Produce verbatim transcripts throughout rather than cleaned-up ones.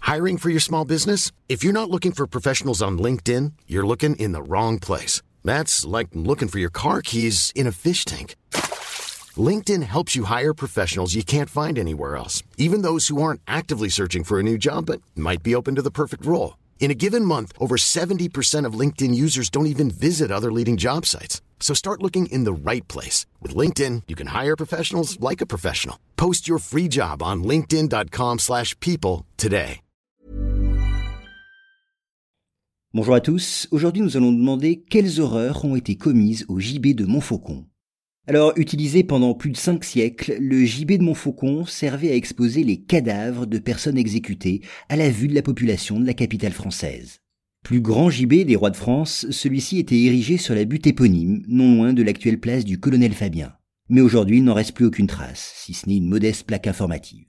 Hiring for your small business? If you're not looking for professionals on LinkedIn, you're looking in the wrong place. That's like looking for your car keys in a fish tank. LinkedIn helps you hire professionals you can't find anywhere else, even those who aren't actively searching for a new job but might be open to the perfect role. In a given month, over seventy percent of LinkedIn users don't even visit other leading job sites. So start looking in the right place. With LinkedIn, you can hire professionals like a professional. Post your free job on linkedin.com slash people today. Bonjour à tous, aujourd'hui nous allons demander quelles horreurs ont été commises au gibet de Montfaucon. Alors, utilisé pendant plus de cinq siècles, le gibet de Montfaucon servait à exposer les cadavres de personnes exécutées à la vue de la population de la capitale française. Plus grand gibet des rois de France, celui-ci était érigé sur la butte éponyme, non loin de l'actuelle place du Colonel Fabien. Mais aujourd'hui, il n'en reste plus aucune trace, si ce n'est une modeste plaque informative.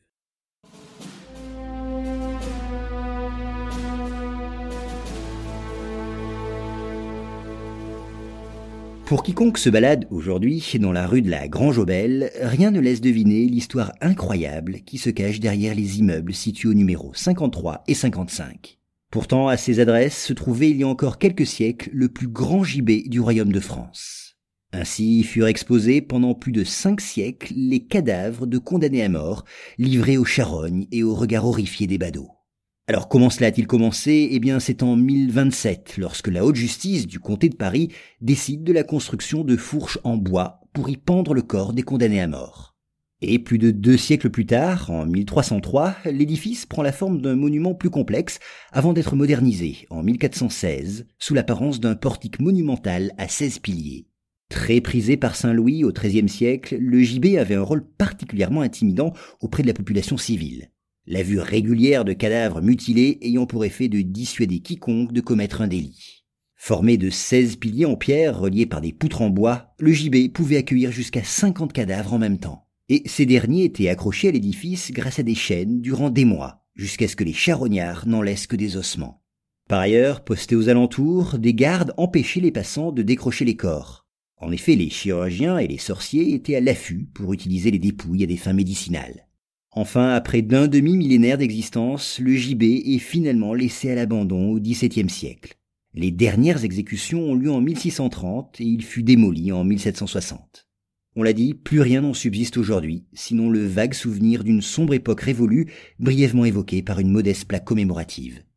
Pour quiconque se balade aujourd'hui dans la rue de la Grange-aux-Belles, rien ne laisse deviner l'histoire incroyable qui se cache derrière les immeubles situés au numéro cinquante-trois et cinquante-cinq. Pourtant, à ces adresses se trouvait il y a encore quelques siècles le plus grand gibet du royaume de France. Ainsi furent exposés pendant plus de cinq siècles les cadavres de condamnés à mort, livrés aux charognes et aux regards horrifiés des badauds. Alors comment cela a-t-il commencé ? Eh bien c'est en mille vingt-sept, lorsque la haute justice du comté de Paris décide de la construction de fourches en bois pour y pendre le corps des condamnés à mort. Et plus de deux siècles plus tard, en mille trois cent trois, l'édifice prend la forme d'un monument plus complexe avant d'être modernisé en mille quatre cent seize sous l'apparence d'un portique monumental à seize piliers. Très prisé par Saint-Louis au treizième siècle, le gibet avait un rôle particulièrement intimidant auprès de la population civile. La vue régulière de cadavres mutilés ayant pour effet de dissuader quiconque de commettre un délit. Formé de seize piliers en pierre reliés par des poutres en bois, le gibet pouvait accueillir jusqu'à cinquante cadavres en même temps. Et ces derniers étaient accrochés à l'édifice grâce à des chaînes durant des mois, jusqu'à ce que les charognards n'en laissent que des ossements. Par ailleurs, postés aux alentours, des gardes empêchaient les passants de décrocher les corps. En effet, les chirurgiens et les sorciers étaient à l'affût pour utiliser les dépouilles à des fins médicinales. Enfin, après d'un demi-millénaire d'existence, le gibet est finalement laissé à l'abandon au dix-septième siècle. Les dernières exécutions ont lieu en mille six cent trente et il fut démoli en mille sept cent soixante. On l'a dit, plus rien n'en subsiste aujourd'hui, sinon le vague souvenir d'une sombre époque révolue, brièvement évoquée par une modeste plaque commémorative.